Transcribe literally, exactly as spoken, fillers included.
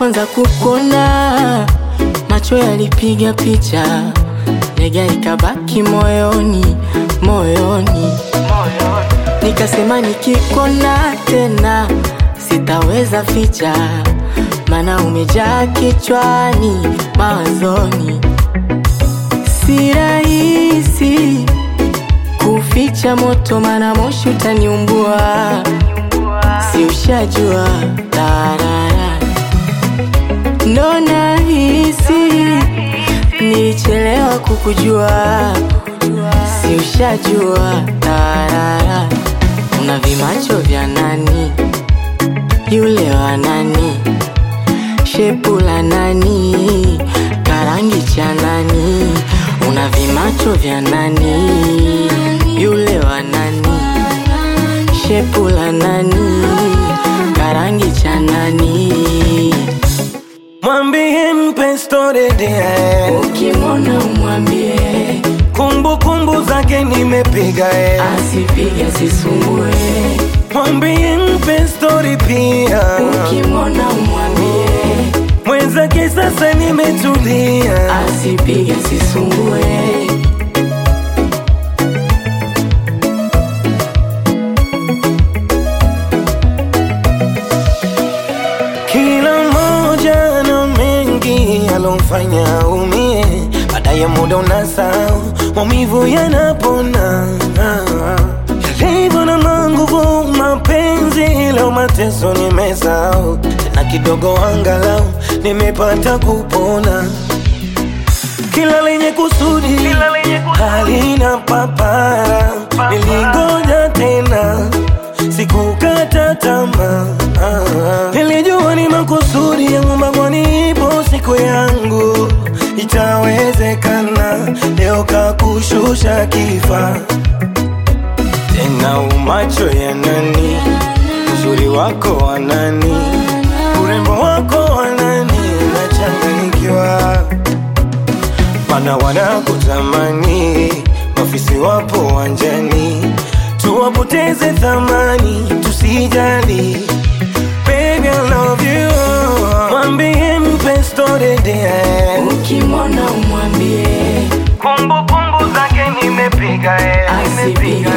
kwanza kukona, macho yalipiga picha, nega ikabaki moyoni, moyoni. Nikasema nikikona tena sitaweza ficha, mana umejaa kichwani, mawazoni. Si rahisi kuficha moto, mana moshi utaniumbua. Si ushajua tarara, ndo nahisi nilichelewa kukujua. Si ushajua tarara, una vimacho vya nani, yule wa nani, shepu la nani, karangi cha nani. Una vimacho vya nani, yule wa nani, shepu la nani, karangi cha nani. Mwambie mpe story dia, ukimwona umwambie kumbu kumbu zake nimepiga, asipige sisumbue. Mwambie mpe story pia, ukimwona umwambie mwenzake sasa nimetulia, asipige sisumbue. Kila moja na mengi alomfanya umie, baadaye muda unasahau, maumivu yanapona. Yalivyo na nguvu mapenzi, leo mateso nimesahau, tena kidogo angalau nimepata kupona. Kila lenye kusudi halina papara, nilingoja tena sikukata tamaa. Nilijua ni makusudi yangu, mbinguni ipo siku yangu, itawezekana. Leo kakushusha kifa tena, umacho ya nani, uzuri wako wa nani, urembo wako wa nani. Nachanganyikiwa mana wanakutamani, mafisi wapo wanjani, tuwapoteze thamani, tusijali. Baby I love you, mwambie mpe story dia, ukimwona umwambie kumbu kumbu zake nimepiga, asipige